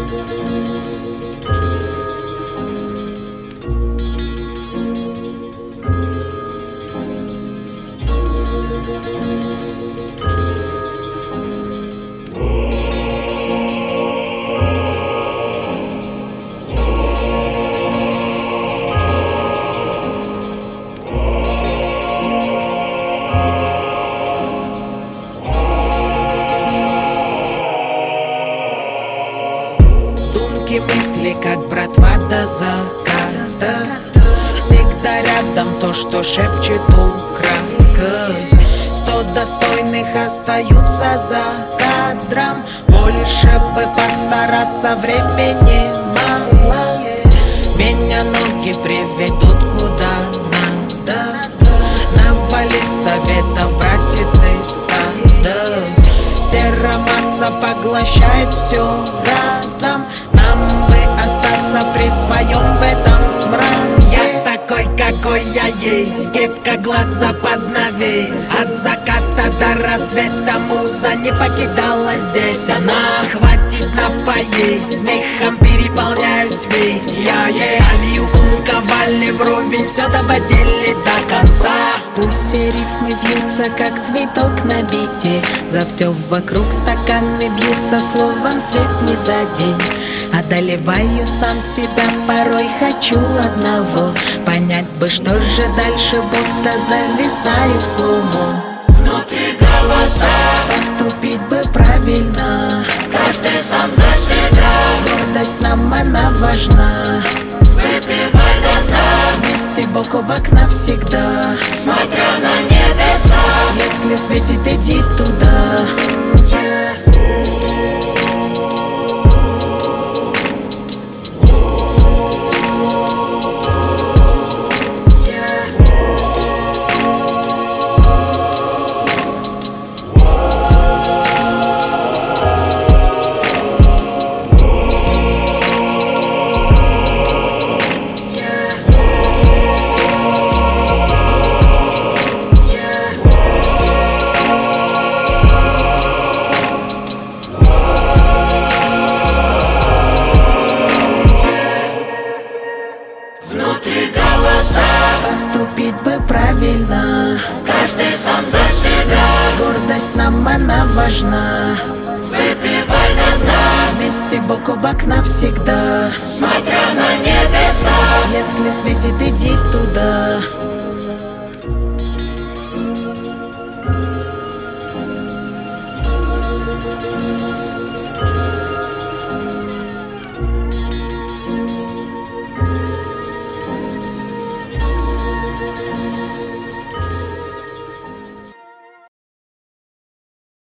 Мысли, как братва до заката. Всегда рядом то, что шепчет украдкой. 100 достойных остаются за кадром. Больше бы постараться, времени мало. Меня ноги приведут куда надо. Навали советов, братец из стада. Серая масса поглощает все разом. Нам бы остаться при своем в этом смраке. Я такой, какой я есть, гибко глаза под навес. От заката до рассвета муза не покидала здесь. Она хватит на поесть, смехом переполняюсь весь. Я алью ковали вровень, все доводили до конца. Пусть все рифмы вьются, как цветок на бите. За все вокруг стаканы бьются, словом свет не за день. Одолеваю сам себя, порой хочу одного. Понять бы, что же дальше, будто зависаю в слоуму. Внутри голоса, поступить бы правильно. каждый сам за себя. Гордость нам она важна. Выпивай до дна, Вместе бок о бок навсегда. смотря на небеса. Если светит, иди туда. Внутри голоса, Поступить бы правильно. каждый сам за себя. Гордость нам она важна. Выпивай до дна, Вместе бок о бок навсегда. смотря на небеса. Если светит, иди туда.